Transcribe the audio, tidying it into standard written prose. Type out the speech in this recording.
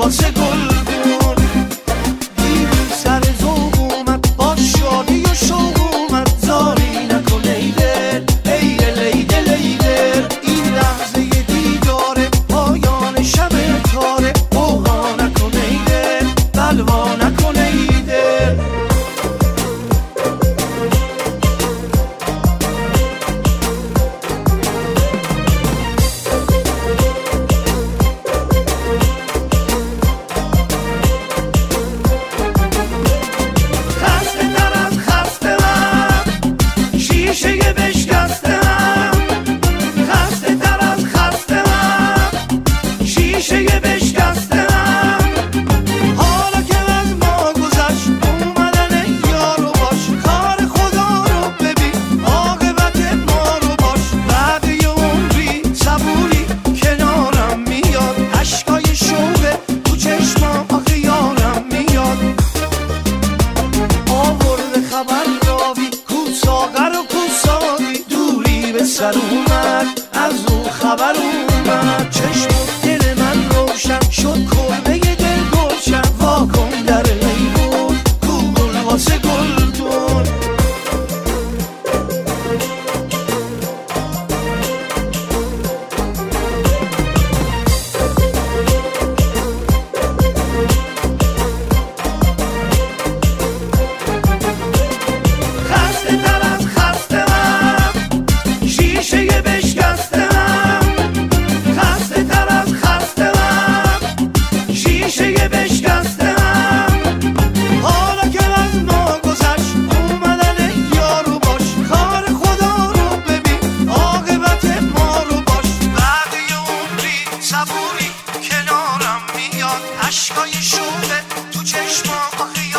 واسه گلدون. دیوی سر ذوق اومد با شادی و شوق اومد، زاری نکن ای دل ای دل ای دل ای دل. این لحظه دیدار پایان شب تاره، اوها نکن ای دل بلوا نکن ای دل. شیشه بشکستم، خسته تر از خستم، شیشه بشکستم. حالا که از ما گذشت اومدن یارو باش، کار خدا رو ببین عاقبت ما رو باش. بعد یه عمری صبوری کنارم میاد، اشکای شوقه تو چشمام آخه یارم میاد. آورده خبر راوی کو ساغر و کو ساقی، دوری به سر اومد از او خبر اومد. چشم و دل من روشن شد کلبه دل گلشن، واکن در میمون کو گل واسه گلدون. خسته تر از خستم، شیشه بشکستم، خسته تر از خستم، شیشه بشکستم. حالا که از ما گذشت اومدن یارو باش، کار خدا رو ببین عاقبت ما رو باش. بعد یه عمری صبوری کنارم میاد، اشکای شوقه تو چشمام آخه